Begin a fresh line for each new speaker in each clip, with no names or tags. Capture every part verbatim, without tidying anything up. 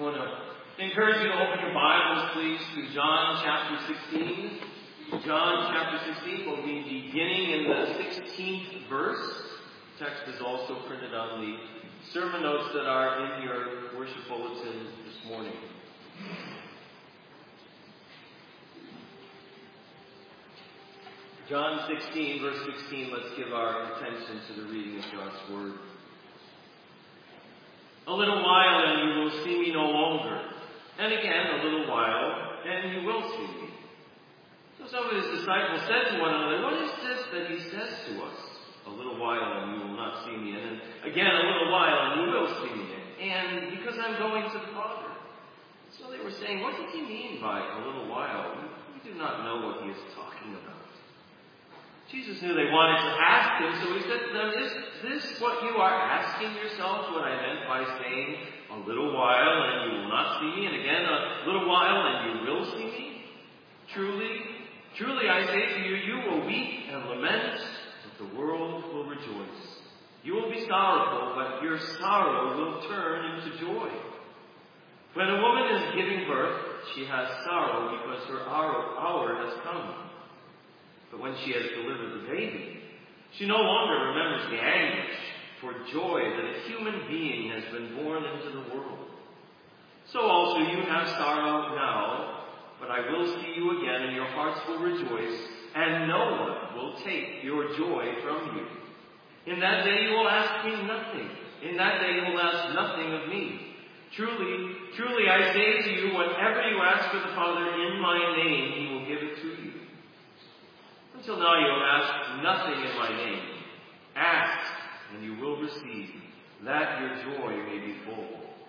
want to encourage you to open your Bibles, please, to John chapter sixteen. John chapter sixteen will be beginning in the sixteenth verse. The text is also printed on the sermon notes that are in your worship bulletin this morning. John sixteen, verse sixteen, let's give our attention to the reading of God's Word. A little while and you will see me no longer. And again, a little while and you will see me. So some of his disciples said to one another, what is this that he says to us? A little while and you will not see me. And then again, a little while and you will see me. And because I'm going to the Father. So they were saying, what does he mean by a little while? We do not know what he is talking about. Jesus knew they wanted to ask him, so he said to them, is this what you are asking yourselves, what I meant by saying, a little while and you will not see me, and again, a little while and you will see me? Truly, truly I say to you, you will weep and lament, but the world will rejoice. You will be sorrowful, but your sorrow will turn into joy. When a woman is giving birth, she has sorrow because her hour, hour has come. But when she has delivered the baby, she no longer remembers the anguish for joy that a human being has been born into the world. So also you have sorrow now, but I will see you again, and your hearts will rejoice, and no one will take your joy from you. In that day you will ask me nothing. In that day you will ask nothing of me. Truly, truly I say to you, whatever you ask of the Father in my name, he will give it to you. Until now you have asked nothing in my name. Ask, and you will receive, that your joy may be full.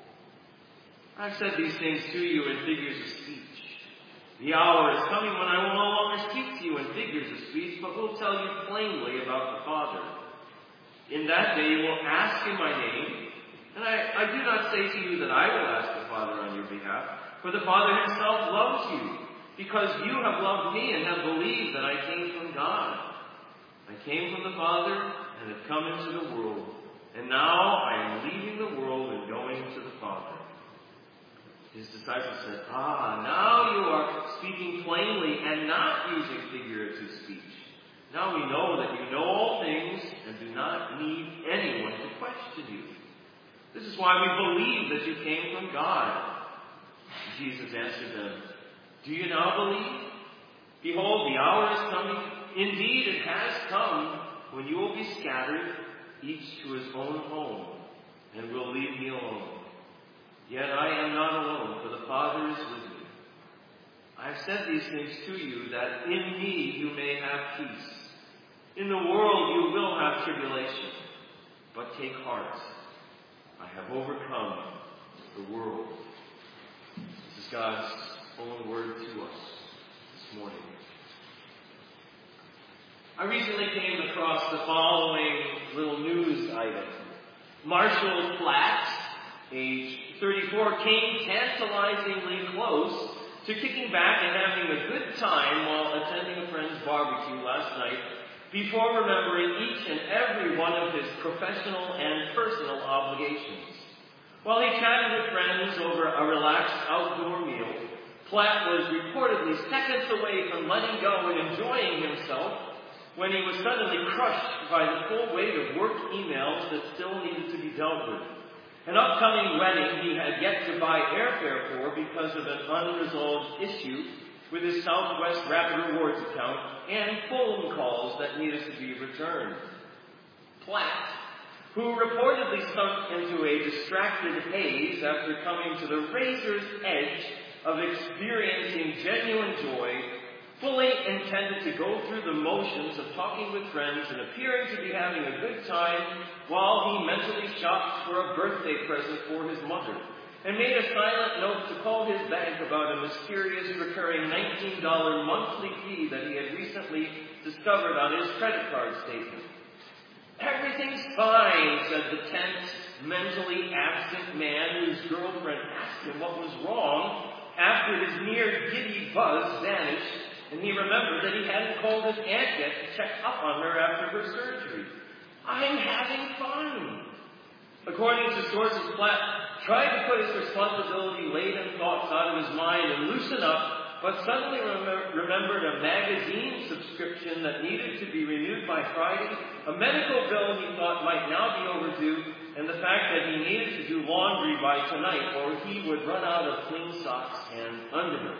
I've said these things to you in figures of speech. The hour is coming when I will no longer speak to you in figures of speech, but will tell you plainly about the Father. In that day you will ask in my name, and I, I do not say to you that I will ask the Father on your behalf, for the Father himself loves you, because you have loved me and have believed that I came from God. I came from the Father and have come into the world. And now I am leaving the world and going to the Father. His disciples said, Ah, now you are speaking plainly and not using figurative speech. Now we know that you know all things and do not need anyone to question you. This is why we believe that you came from God. And Jesus answered them, do you now believe? Behold, the hour is coming. Indeed, it has come when you will be scattered, each to his own home, and will leave me alone. Yet I am not alone, for the Father is with me. I have said these things to you, that in me you may have peace. In the world you will have tribulation, but take heart. I have overcome the world. This is God's own word to us this morning. I recently came across the following little news item. Marshall Platt, age thirty-four, came tantalizingly close to kicking back and having a good time while attending a friend's barbecue last night, before remembering each and every one of his professional and personal obligations. While he chatted with friends over a relaxed outdoor meal, Platt was reportedly seconds away from letting go and enjoying himself when he was suddenly crushed by the full weight of work emails that still needed to be dealt with. An upcoming wedding he had yet to buy airfare for because of an unresolved issue with his Southwest Rapid Rewards account, and phone calls that needed to be returned. Platt, who reportedly sunk into a distracted haze after coming to the razor's edge of experiencing genuine joy, fully intended to go through the motions of talking with friends and appearing to be having a good time while he mentally shopped for a birthday present for his mother, and made a silent note to call his bank about a mysterious recurring nineteen dollars monthly fee that he had recently discovered on his credit card statement. Everything's fine, said the tense, mentally absent man whose girlfriend asked him what was wrong after his near giddy buzz vanished, and he remembered that he hadn't called his aunt yet to check up on her after her surgery. I'm having fun. According to sources, Platt tried to put his responsibility out of his mind and loosen up, but suddenly rem- remembered a magazine subscription that needed to be renewed by Friday, a medical bill he thought might now be overdue, and the fact that he needed to do laundry by tonight or he would run out of clean socks and underwear.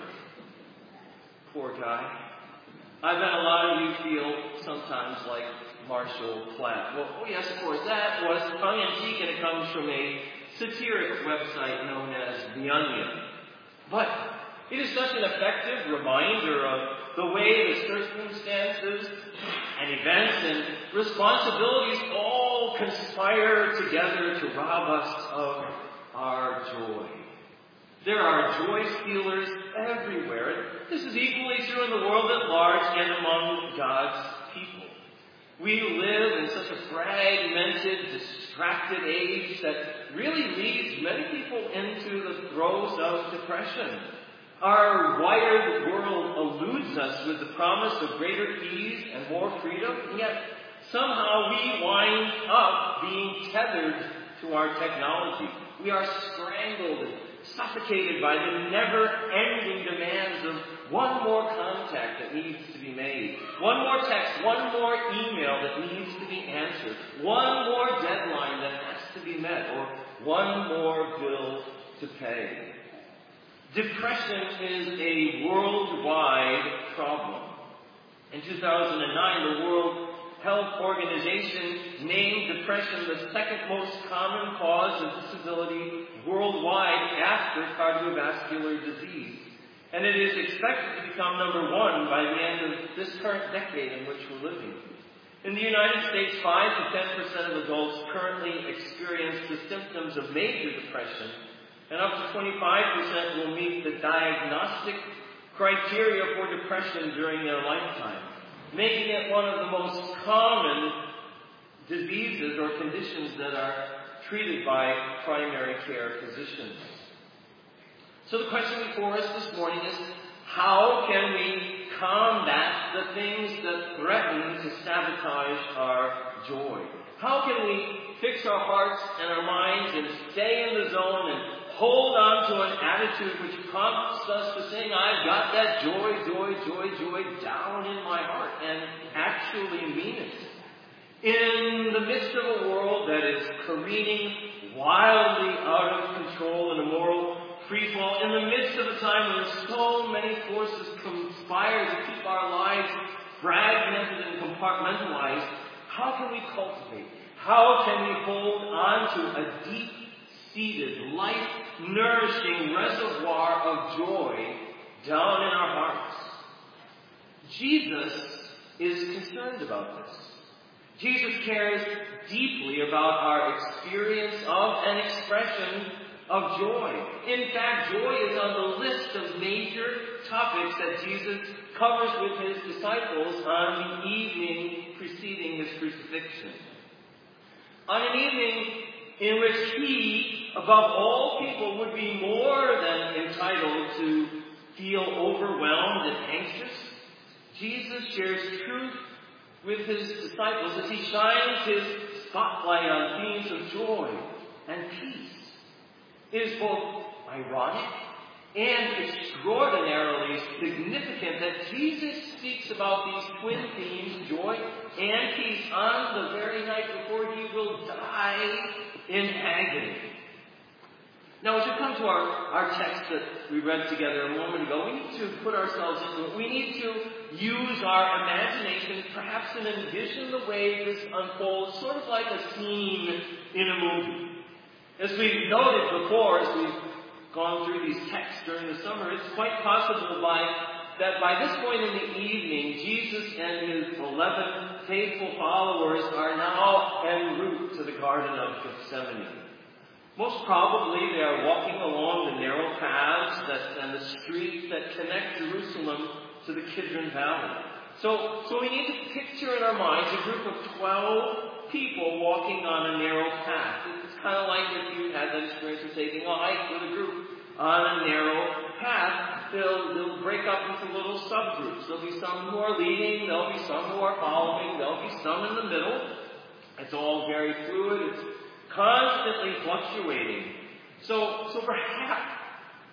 Poor guy. I bet a lot of you feel sometimes like Marshall Platt. Well, oh yes, of course, that was tongue-in-cheek, and it comes from a satiric website known as The Onion. But it is such an effective reminder of the way the circumstances and events and responsibilities all conspire together to rob us of our joy. There are joy stealers everywhere. This is equally true in the world at large and among God's people. We live in such a fragmented, distracted age that really leads many people into the throes of depression. Our wired world eludes us with the promise of greater ease and more freedom, and yet somehow we wind up being tethered to our technology. We are strangled and suffocated by the never-ending demands of one more contact that needs to be made, one more text, one more email that needs to be answered, one more deadline that has to be met, or one more bill to pay. Depression is a worldwide problem. In two thousand nine, the World Health Organization named depression the second most common cause of disability worldwide after cardiovascular disease. And it is expected to become number one by the end of this current decade in which we're living. In the United States, five to ten percent of adults currently experience the symptoms of major depression, and up to twenty-five percent will meet the diagnostic criteria for depression during their lifetime, making it one of the most common diseases or conditions that are treated by primary care physicians. So the question before us this morning is, how can we combat the things that threaten to sabotage our joy? How can we fix our hearts and our minds and stay in the zone and hold on to an attitude which prompts us to sing, I've got that joy, joy, joy, joy down in my heart, and actually mean it? In the midst of a world that is careening wildly out of control in a moral freefall, in the midst of a time when so many forces conspire to keep our lives fragmented and compartmentalized, how can we cultivate, how can we hold on to a deep-seated, life-nourishing reservoir of joy down in our hearts? Jesus is concerned about this. Jesus cares deeply about our experience of and expression of joy. In fact, joy is on the list of major topics that Jesus covers with his disciples on the evening preceding his crucifixion. On an evening in which he, above all people, would be more than entitled to feel overwhelmed and anxious, Jesus shares truth with his disciples as he shines his spotlight on themes of joy and peace. It is both ironic and extraordinarily significant that Jesus speaks about these twin themes, joy and peace, on the very night before he will die in agony. Now, as we come to our, our text that we read together a moment ago, we need to put ourselves into it. We need to use our imagination, perhaps, and envision the way this unfolds, sort of like a scene in a movie. As we've noted before, as we've gone through these texts during the summer, it's quite possible by, that by this point in the evening, Jesus and his eleven faithful followers are now en route to the Garden of Gethsemane. Most probably they are walking along the narrow paths that, and the streets that connect Jerusalem to the Kidron Valley. So, so we need to picture in our minds a group of twelve people walking on a narrow path. It's kind of like if you had that experience of taking a hike with a group on a narrow path. They'll, they'll break up into little subgroups. There'll be some who are leading, there'll be some who are following, there'll be some in the middle. It's all very fluid. It's constantly fluctuating. So, so perhaps, perhaps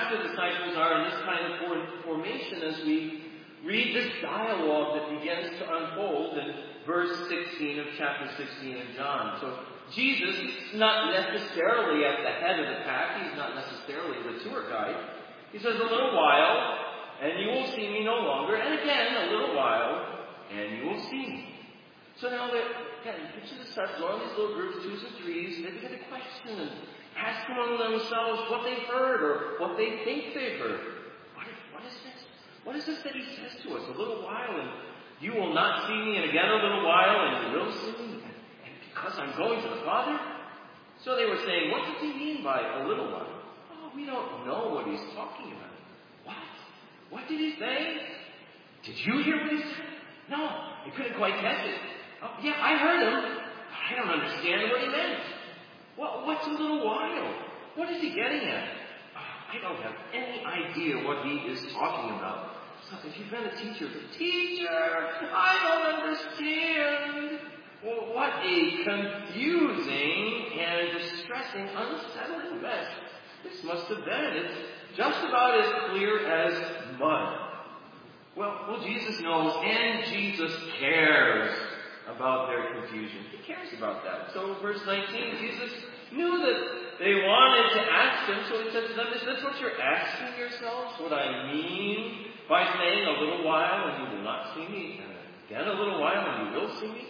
perhaps the disciples are in this kind of formation as we read this dialogue that begins to unfold in verse sixteen of chapter sixteen of John. So Jesus is not necessarily at the head of the pack. He's not necessarily the tour guide. He says, a little while, and you will see me no longer. And again, a little while, and you will see me. So now, again, picture the disciples, all these little groups, twos and threes, they begin to question and ask among themselves what they've heard or what they think they've heard. What is, what is this? What is this that he says to us? A little while, and you will not see me, and again a little while, and you will see me, and, and because I'm going to the Father? So they were saying, what does he mean by a little while? Oh, we don't know what he's talking about. What? What did he say? Did you hear what he said? No, I couldn't quite catch it. Oh, yeah, I heard him, but I don't understand what he meant. What, what's a little while? What is he getting at? I don't have any idea what he is talking about. So if you've been a teacher, teacher, I don't understand. Well, what a confusing and distressing, unsettling mess this must have been. It's just about as clear as mud. Well, well, Jesus knows, and Jesus cares about their confusion. He cares about that. So verse nineteen, Jesus knew that they wanted to ask him, so he said to them, is this what you're asking yourselves? What I mean by saying a little while and you will not see me, and again a little while and you will see me?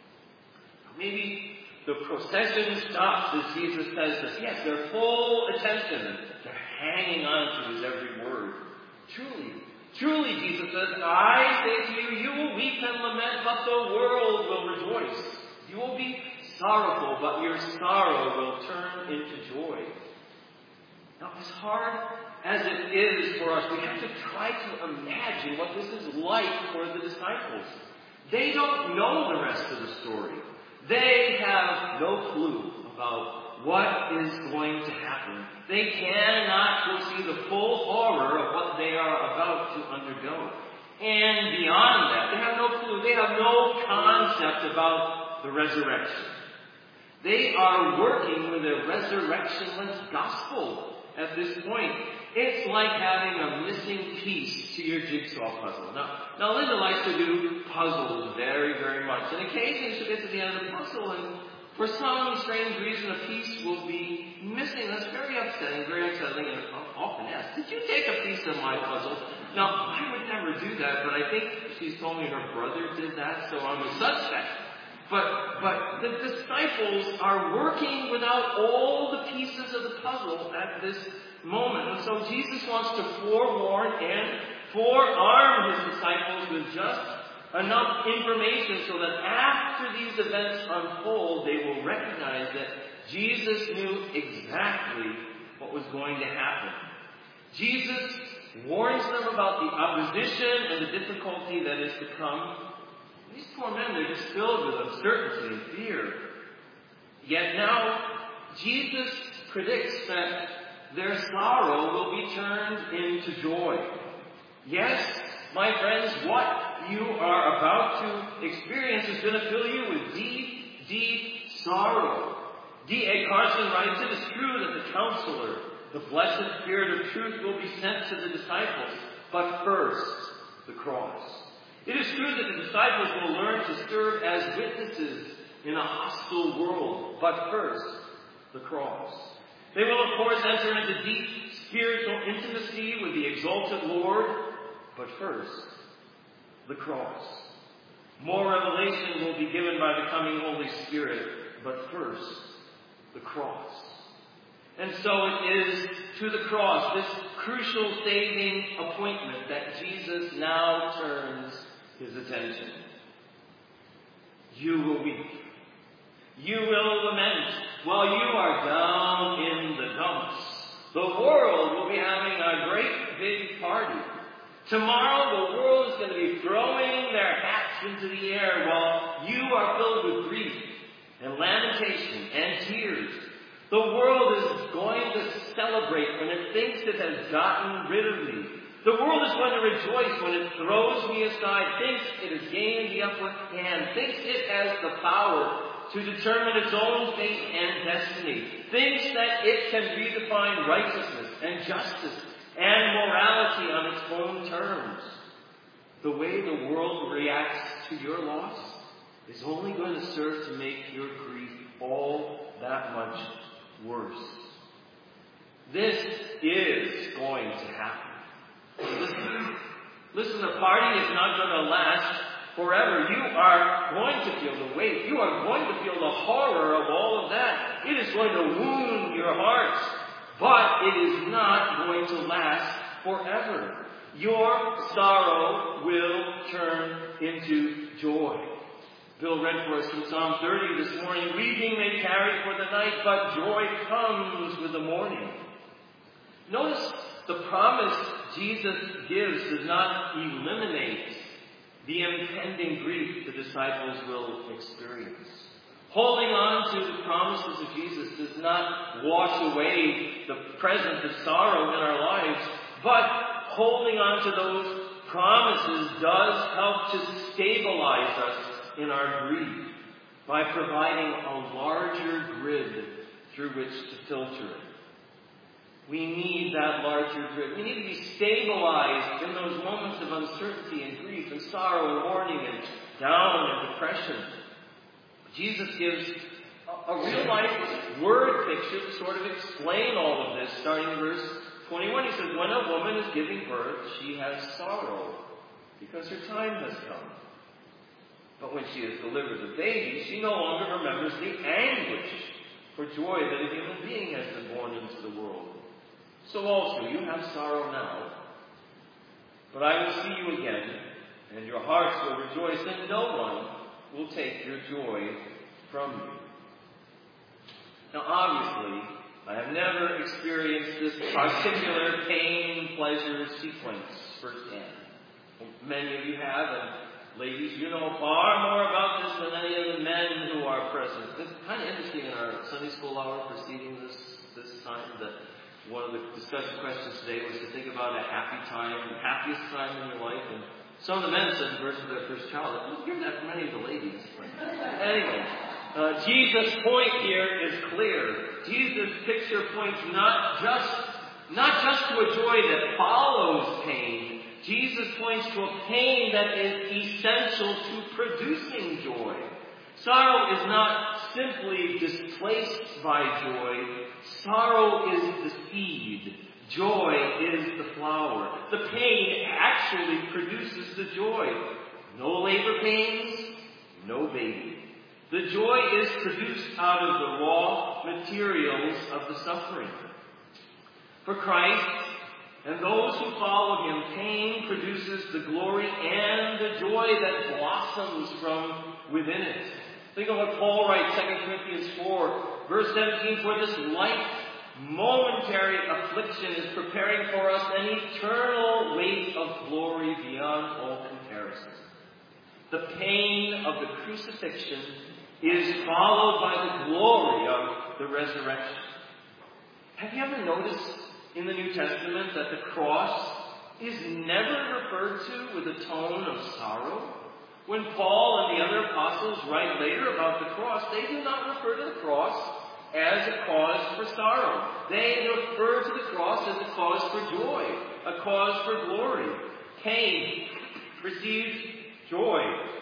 Maybe the procession stops as Jesus says this. Yes, their full attention, and they're hanging on to his every word. Truly, truly, Jesus says, I say to you, you will weep and lament, but the world will rejoice. You will be sorrowful, but your sorrow will turn into joy. Now, as hard as it is for us, we have to try to imagine what this is like for the disciples. They don't know the rest of the story. They have no clue about what is going to happen. They cannot foresee the full horror of what they are about to undergo. And beyond that, they have no clue. They have no concept about the resurrection. They are working with a resurrectionless gospel at this point. It's like having a missing piece to your jigsaw puzzle. Now, now Linda likes to do puzzles very, very much. And occasionally she'll get to the end of the puzzle, and for some strange reason a piece will be missing. That's very upsetting, very upsetting, and often asked, did you take a piece of my puzzle? Now, I would never do that, but I think she's told me her brother did that, so I'm a suspect. But, but the disciples are working without all the pieces of the puzzle at this moment. And so Jesus wants to forewarn and forearm his disciples with just enough information so that after these events unfold, they will recognize that Jesus knew exactly what was going to happen. Jesus warns them about the opposition and the difficulty that is to come. These poor men, they're just filled with uncertainty and fear. Yet now, Jesus predicts that their sorrow will be turned into joy. Yes, my friends, what you are about to experience is going to fill you with deep, deep sorrow. D A Carson writes, it is true that the Counselor, the blessed Spirit of truth, will be sent to the disciples, but first, the cross. It is true that the disciples will learn to serve as witnesses in a hostile world, but first, the cross. They will, of course, enter into deep spiritual intimacy with the exalted Lord, but first, the cross. More revelation will be given by the coming Holy Spirit, but first, the cross. And so it is to the cross, this crucial saving appointment, that Jesus now turns his attention. You will weep. You will lament while you are down in the dumps. The world will be having a great big party. Tomorrow the world is going to be throwing their hats into the air while you are filled with grief and lamentation and tears. The world is going to celebrate when it thinks it has gotten rid of me. The world is going to rejoice when it throws me aside, thinks it has gained the upper hand, thinks it has the power to determine its own fate and destiny, thinks that it can redefine righteousness and justice and morality on its own terms. The way the world reacts to your loss is only going to serve to make your grief all that much worse. This is going to happen. Listen, listen, the party is not going to last forever. You are going to feel the weight. You are going to feel the horror of all of that. It is going to wound your hearts. But it is not going to last forever. Your sorrow will turn into joy. Bill read for us from Psalm thirty this morning. Weeping may tarry for the night, but joy comes with the morning. Notice the promise Jesus gives does not eliminate the impending grief the disciples will experience. Holding on to the promises of Jesus does not wash away the present of sorrow in our lives, but holding on to those promises does help to stabilize us in our grief by providing a larger grid through which to filter it. We need that larger grid. We need to be stabilized in those moments of uncertainty and grief and sorrow and mourning and down and depression. Jesus gives a, a real-life word picture to sort of explain all of this, starting in verse twenty-one. He says, when a woman is giving birth, she has sorrow because her time has come. But when she has delivered the baby, she no longer remembers the anguish for joy that a human being has been born into the world. So also you have sorrow now, but I will see you again, and your hearts will rejoice, and no one will take your joy from you. Now obviously, I have never experienced this particular pain-pleasure sequence firsthand. Many of you have, and ladies, you know far more about this than any of the men who are present. It's kind of interesting in our Sunday school hour preceding this, this time that one of the discussion questions today was to think about a happy time, the happiest time in your life. And some of the men said the birth of their first child. I don't hear that from any of the ladies. Anyway, uh, Jesus' point here is clear. Jesus' picture points not just, not just to a joy that follows pain. Jesus points to a pain that is essential to producing joy. Sorrow is not simply displaced by joy. Sorrow is the seed. Joy is the flower. The pain actually produces the joy. No labor pains, no baby. The joy is produced out of the raw materials of the suffering. For Christ and those who follow him, pain produces the glory and the joy that blossoms from within it. Think of what Paul writes, Second Corinthians four, verse seventeen, for this light, momentary affliction is preparing for us an eternal weight of glory beyond all comparison. The pain of the crucifixion is followed by the glory of the resurrection. Have you ever noticed in the New Testament that the cross is never referred to with a tone of sorrow? When Paul and the other apostles write later about the cross, they do not refer to the cross as a cause for sorrow. They refer to the cross as a cause for joy, a cause for glory. Cain received joy.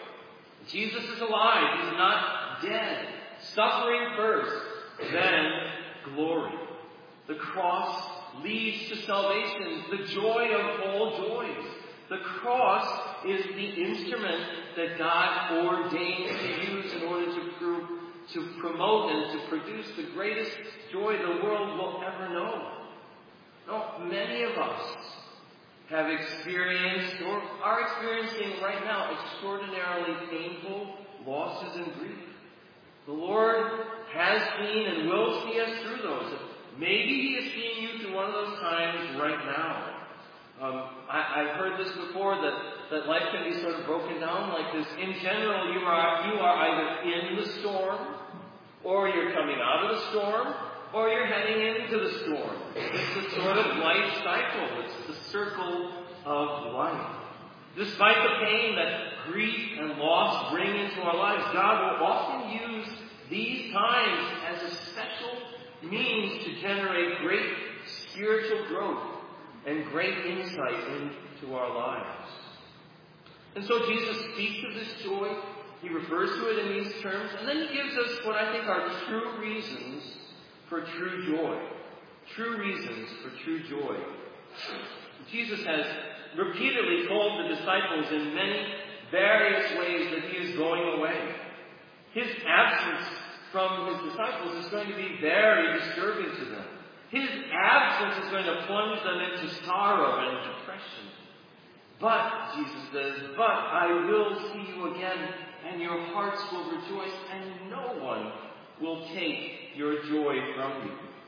Jesus is alive. He's not dead. Suffering first, then glory. The cross leads to salvation, the joy of all joys. The cross is the instrument that God ordains to use in order to prove, to promote and to produce the greatest joy the world will ever know. Now, many of us have experienced or are experiencing right now extraordinarily painful losses and grief. The Lord has seen and will see us through those. Maybe he is seeing you through one of those times right now. Um, I, I've heard this before, that, that life can be sort of broken down like this. In general, you are, you are either in the storm, or you're coming out of the storm, or you're heading into the storm. It's a sort of life cycle. It's the circle of life. Despite the pain that grief and loss bring into our lives, God will often use these times as a special means to generate great spiritual growth and great insight into our lives. And so Jesus speaks of this joy. He refers to it in these terms. And then he gives us what I think are true reasons for true joy. True reasons for true joy. Jesus has repeatedly told the disciples in many various ways that he is going away. His absence from his disciples is going to be very disturbing to them. His absence is going to plunge them into sorrow and depression. But, Jesus says, but I will see you again, and your hearts will rejoice, and no one will take your joy from you.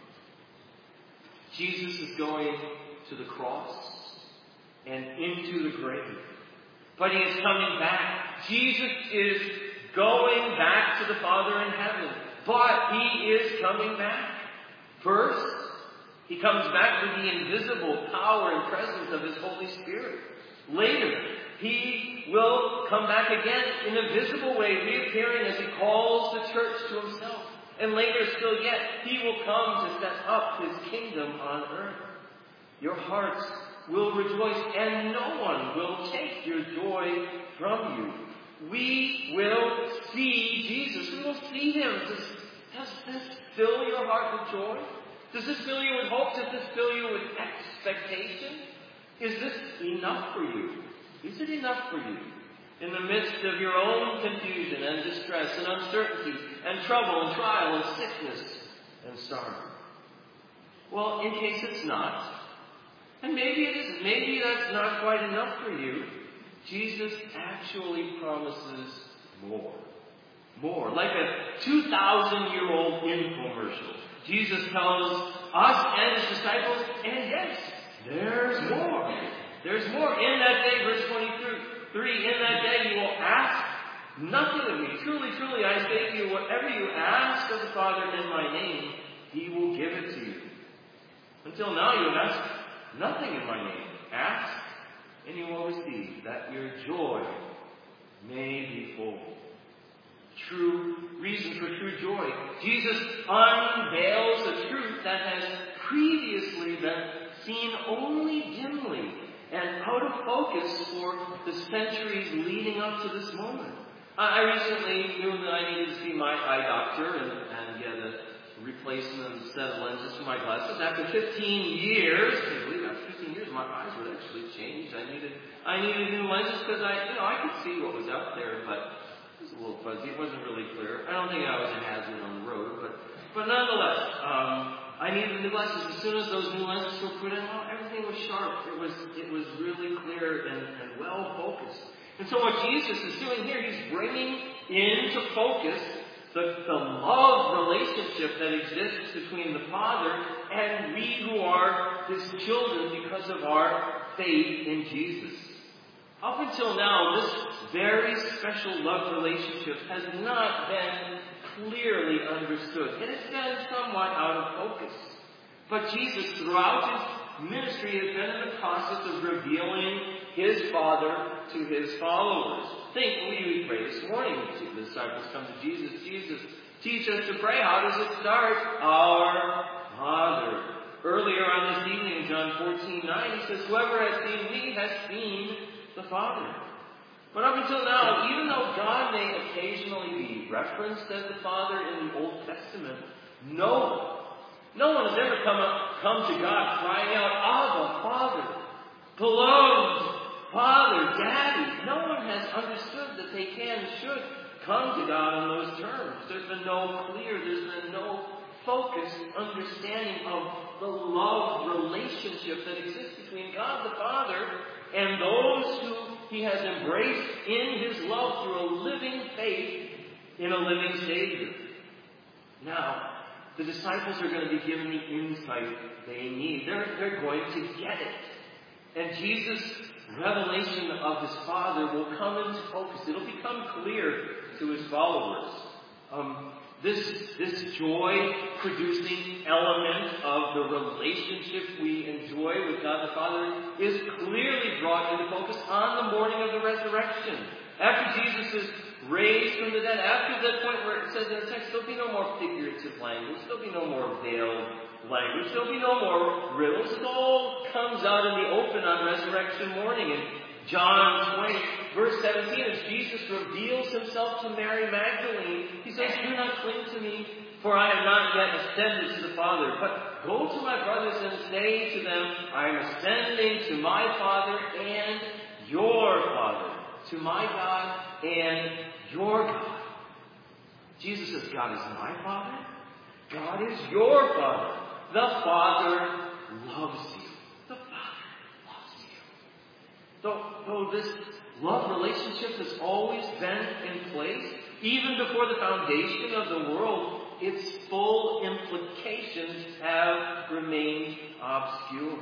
Jesus is going to the cross and into the grave. But he is coming back. Jesus is going back to the Father in heaven. But he is coming back. First, he comes back with the invisible power and presence of his Holy Spirit. Later, he will come back again in a visible way, reappearing as he calls the church to himself. And later still yet, he will come to set up his kingdom on earth. Your hearts will rejoice, and no one will take your joy from you. We will see Jesus. We will see him. Does, does this fill your heart with joy? Does this fill you with hope? Does this fill you with expectation? Is this enough for you? Is it enough for you? In the midst of your own confusion and distress and uncertainty and trouble and trial and sickness and sorrow. Well, in case it's not, and maybe it isn't, maybe that's not quite enough for you, Jesus actually promises more. More. Like a two thousand year old infomercial. Jesus tells us and his disciples, and yes, there's more. There's more. In that day, verse twenty-three, in that day you will ask nothing of me. Truly, truly, I say to you, whatever you ask of the Father in my name, he will give it to you. Until now you have asked nothing in my name. Ask, and you will receive, that your joy may be full. True reason for true joy. Jesus unveils a truth that has previously been seen only dimly and out of focus for the centuries leading up to this moment. I recently knew that I needed to see my eye doctor and, and get a replacement set of lenses for my glasses. After fifteen years, I can't believe after fifteen years, my eyes would actually change. I needed, I needed new lenses because I, you know, I could see what was out there, but it was a little fuzzy. It wasn't really clear. I don't think I was a hazard on the road, but, but nonetheless, um, I needed new glasses. As soon as those new lenses were put in, well, everything was sharp. It was, it was really clear and, and well focused. And so what Jesus is doing here, he's bringing into focus the, the love relationship that exists between the Father and we who are his children because of our faith in Jesus. Up until now, this very special love relationship has not been clearly understood. It has been somewhat out of focus. But Jesus, throughout his ministry, has been in the process of revealing his Father to his followers. Think, we pray this morning. The disciples come to Jesus. Jesus, teach us to pray. How does it start? Our Father. Earlier on this evening, in John fourteen nine, he says, whoever has seen me has seen the Father. But up until now, even though God may occasionally be referenced as the Father in the Old Testament, no one, no one has ever come up, come to God crying out, Abba, Father, beloved Father, Daddy. No one has understood that they can and should come to God on those terms. There's been no clear, there's been no focused understanding of the love relationship that exists between God the Father and those who he has embraced in his love through a living faith in a living Savior. Now, the disciples are going to be given the insight they need. They're, they're going to get it. And Jesus' revelation of his Father will come into focus. It'll become clear to his followers. Um, this, this joy-producing element of the relationship we enjoy with God the Father is clearly brought into focus on the morning of the resurrection. After Jesus is raised from the dead, after that point where it says in the text, there'll be no more figurative language, there'll be no more veiled language. There'll be no more riddles. It all comes out in the open on resurrection morning. In John twenty, verse seventeen, as Jesus reveals himself to Mary Magdalene, he says, "Do not cling to me, for I have not yet ascended to the Father. But go to my brothers and say to them, I am ascending to my Father and your Father, to my God and your God." Jesus says, God is my Father. God is your Father. The Father loves you. The Father loves you. Though, though this love relationship has always been in place, even before the foundation of the world, its full implications have remained obscure.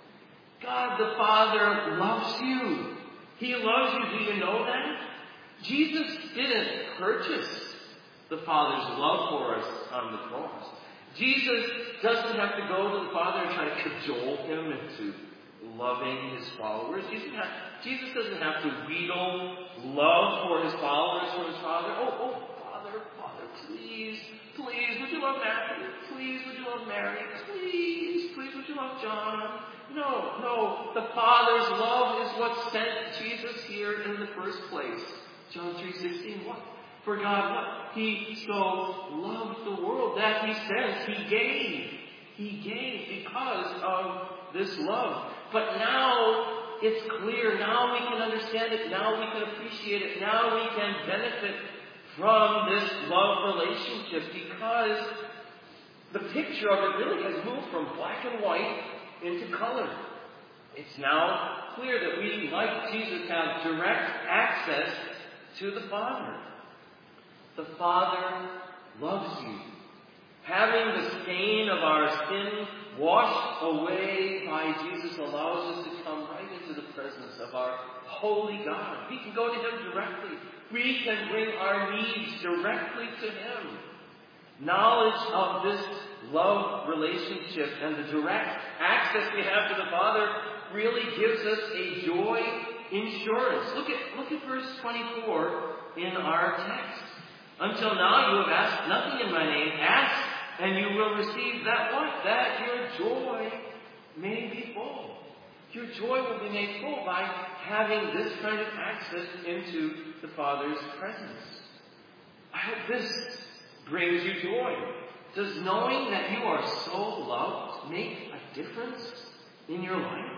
God the Father loves you. He loves you. Do you know that? Jesus didn't purchase the Father's love for us on the cross. Jesus doesn't have to go to the Father and try to cajole him into loving his followers. Jesus, have, Jesus doesn't have to wheedle love for his followers from his Father. Oh, oh, Father, Father, please, please, would you love Matthew? Please, would you love Mary? Please, please, would you love John? No, no. The Father's love is what sent Jesus here in the first place. John three sixteen, what? For God, what? He so loved the world that he says he gave. He gave because of this love. But now it's clear. Now we can understand it. Now we can appreciate it. Now we can benefit from this love relationship because the picture of it really has moved from black and white into color. It's now clear that we, like Jesus, have direct access to the Father. The Father loves you. Having the stain of our sin washed away by Jesus allows us to come right into the presence of our holy God. We can go to him directly. We can bring our needs directly to him. Knowledge of this love relationship and the direct access we have to the Father really gives us a joy insurance. Look at, look at verse twenty-four in our text. Until now you have asked nothing in my name. Ask and you will receive that what? That your joy may be full. Your joy will be made full by having this kind of access into the Father's presence. I hope this brings you joy. Does knowing that you are so loved make a difference in your life?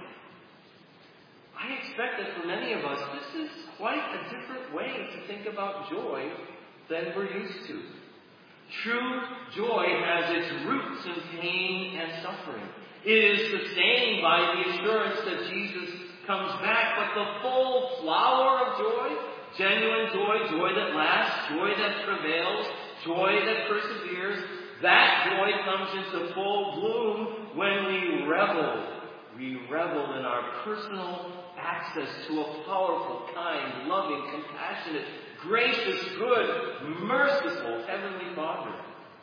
I expect that for many of us, this is quite a different way to think about joy than we're used to. True joy has its roots in pain and suffering. It is sustained by the assurance that Jesus comes back, but the full flower of joy, genuine joy, joy that lasts, joy that prevails, joy that perseveres, that joy comes into full bloom when we revel. We revel in our personal access to a powerful, kind, loving, compassionate, gracious, good, merciful Heavenly Father.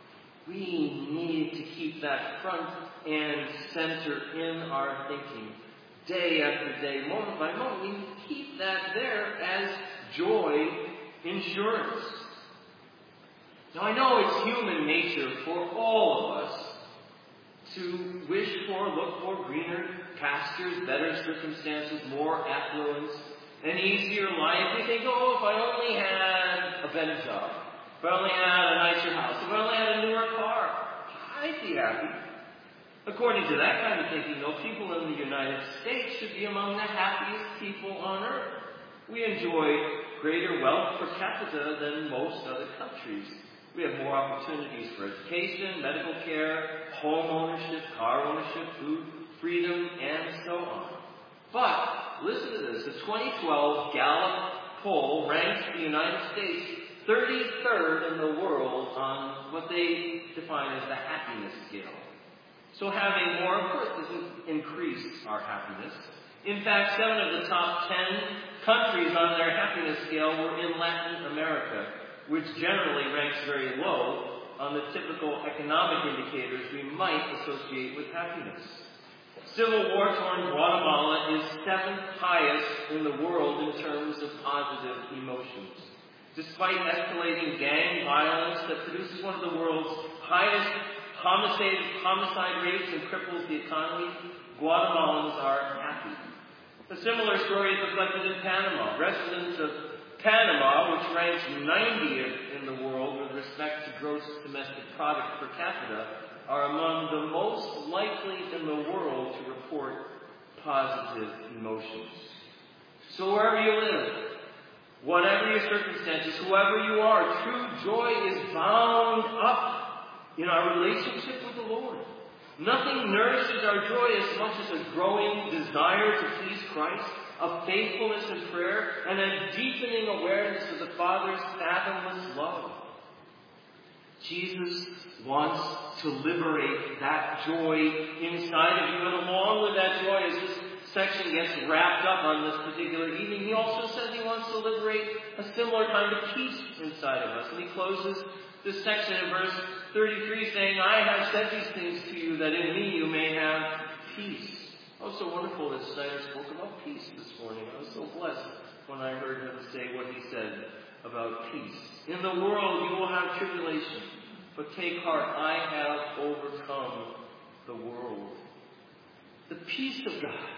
We need to keep that front and center in our thinking. Day after day, moment by moment, we need to keep that there as joy insurance. Now I know it's human nature for all of us to wish for, look for greener pastures, better circumstances, more affluence, an easier life. We think, oh, if I only had a better job, if I only had a nicer house, if I only had a newer car, I'd be happy. According to that kind of thinking, though, people in the United States should be among the happiest people on earth. We enjoy greater wealth per capita than most other countries. We have more opportunities for education, medical care, home ownership, car ownership, food, freedom, and so on. But, listen to this, the twenty twelve Gallup poll ranks the United States thirty-third in the world on what they define as the happiness scale. So having more, of course, doesn't increase our happiness. In fact, seven of the top ten countries on their happiness scale were in Latin America, which generally ranks very low on the typical economic indicators we might associate with happiness. Civil war-torn Guatemala is seventh highest in the world in terms of positive emotions. Despite escalating gang violence that produces one of the world's highest homicide, homicide rates and cripples the economy, Guatemalans are happy. A similar story is reflected in Panama. Residents of Panama, which ranks ninetieth in the world with respect to gross domestic product per capita, are among the most likely in the world to report positive emotions. So wherever you live, whatever your circumstances, whoever you are, true joy is bound up in our relationship with the Lord. Nothing nourishes our joy as much as a growing desire to please Christ, a faithfulness in prayer, and a deepening awareness of the Father's fathomless love. Jesus wants to liberate that joy inside of you, and along with that joy, as this section gets wrapped up on this particular evening, he also says he wants to liberate a similar kind of peace inside of us. And he closes this section in verse thirty-three saying, I have said these things to you that in me you may have peace. Oh, so wonderful that Snyder spoke about peace this morning. I was so blessed when I heard him say what he said about peace. In the world you will have tribulation, but take heart, I have overcome the world. The peace of God.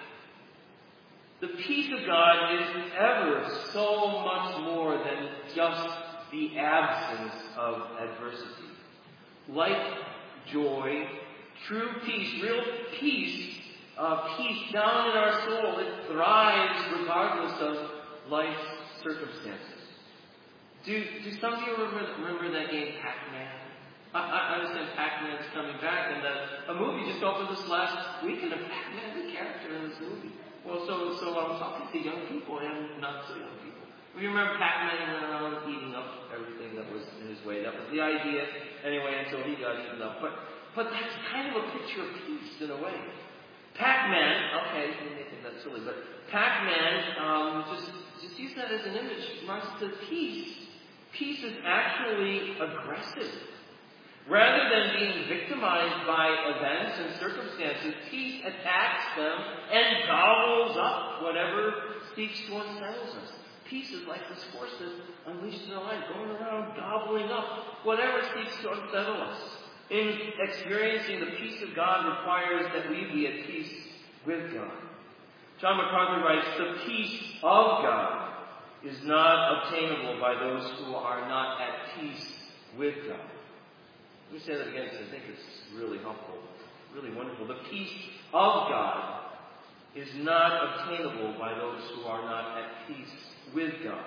The peace of God is ever so much more than just the absence of adversity. Like joy, true peace, real peace, uh, peace down in our soul, it thrives regardless of life's circumstances. Do, do some of you remember, remember that game Pac-Man? I, I understand Pac-Man's coming back, and the, a movie just opened this last weekend, and Pac-Man is a character in this movie. Well, so so I'm talking to young people and not so young people. We remember Pac-Man went around eating up everything that was in his way. That was the idea, anyway, until he got eaten up. But but that's kind of a picture of peace in a way. Pac-Man, okay, you may think that's silly, but Pac-Man, um, just just use that as an image. Reminds us that peace, peace is actually aggressive. Rather than being victimized by events and circumstances, peace attacks them and gobbles up whatever seeks to unsettle us. Peace is like this force that unleashed in our life, going around gobbling up whatever seeks to unsettle us. In experiencing the peace of God requires that we be at peace with God. John MacArthur writes, the peace of God is not obtainable by those who are not at peace with God. Let me say that again because I think it's really helpful, really wonderful. The peace of God is not obtainable by those who are not at peace with God.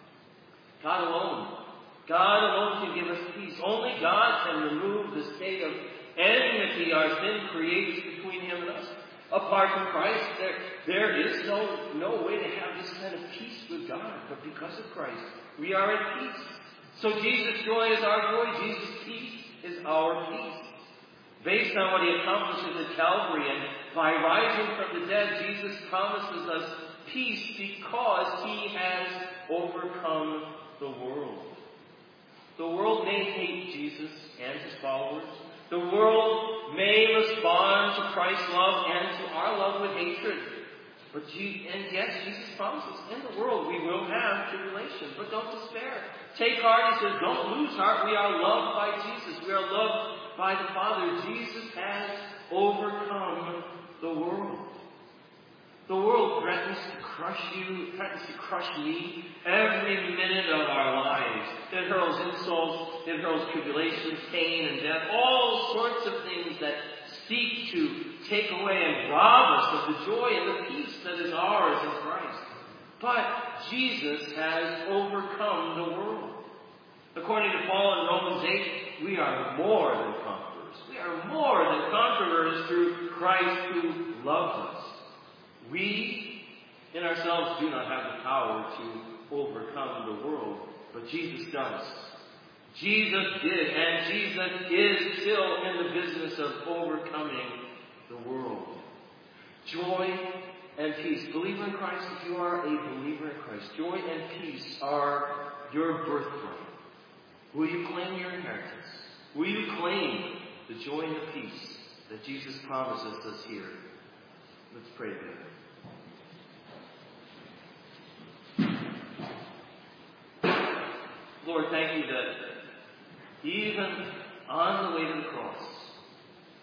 God alone. God alone can give us peace. Only God can remove the state of enmity our sin creates between Him and us. Apart from Christ, there, there is no, no way to have this kind of peace with God. But because of Christ, we are at peace. So Jesus' joy is our joy. Jesus' peace is our peace. Based on what He accomplishes at Calvary and by rising from the dead, Jesus promises us peace because He has overcome the world. The world may hate Jesus and His followers. The world may respond to Christ's love and to our love with hatred. But Je- and yes, Jesus promises, in the world we will have tribulation, but don't despair. Take heart, He says, don't lose heart. We are loved by Jesus. We are loved by the Father. Jesus has overcome the world. The world threatens to crush you, threatens to crush me every minute of our lives. It hurls insults, it hurls tribulations, pain, and death, all sorts of things that seek to take away and rob us of the joy and the peace that is ours in Christ. But Jesus has overcome the world. According to Paul in Romans eight, we are more than conquerors. We are more than conquerors through Christ who loves us. We, in ourselves, do not have the power to overcome the world, but Jesus does. Jesus did, and Jesus is still in the business of overcoming the world. Joy and peace. Believer in Christ, if you are a believer in Christ, joy and peace are your birthright. Will you claim your inheritance? Will you claim the joy and the peace that Jesus promises us here? Let's pray together. Lord, thank you that even on the way to the cross,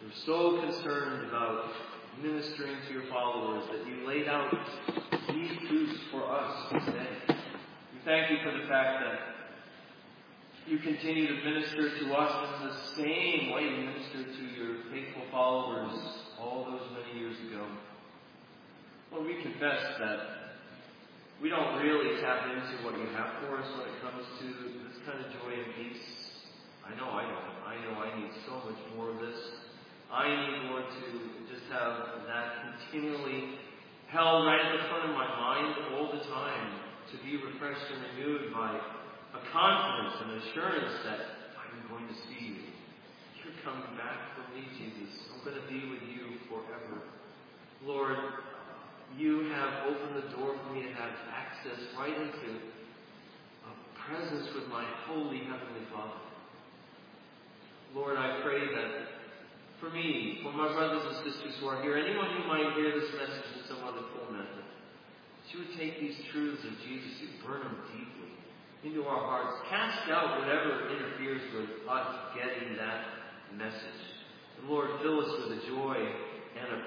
You're so concerned about ministering to your followers that you laid out these truths for us today. We thank you for the fact that you continue to minister to us in the same way you ministered to your faithful followers all those many years ago. Lord, we confess that we don't really tap into what you have for us when it comes to this kind of joy and peace. I know I don't. I know I need so much more of this. I need, Lord, to just have that continually held right at the front of my mind all the time, to be refreshed and renewed by a confidence and assurance that I'm going to see you. You're coming back for me, Jesus. I'm going to be with you forever. Lord, you have opened the door for me to have access right into a presence with my holy Heavenly Father. Lord, I pray that for me, for my brothers and sisters who are here, anyone who might hear this message in some other format, that you would take these truths of Jesus, you burn them deeply into our hearts. Cast out whatever interferes with us getting that message. And Lord, fill us with a joy and a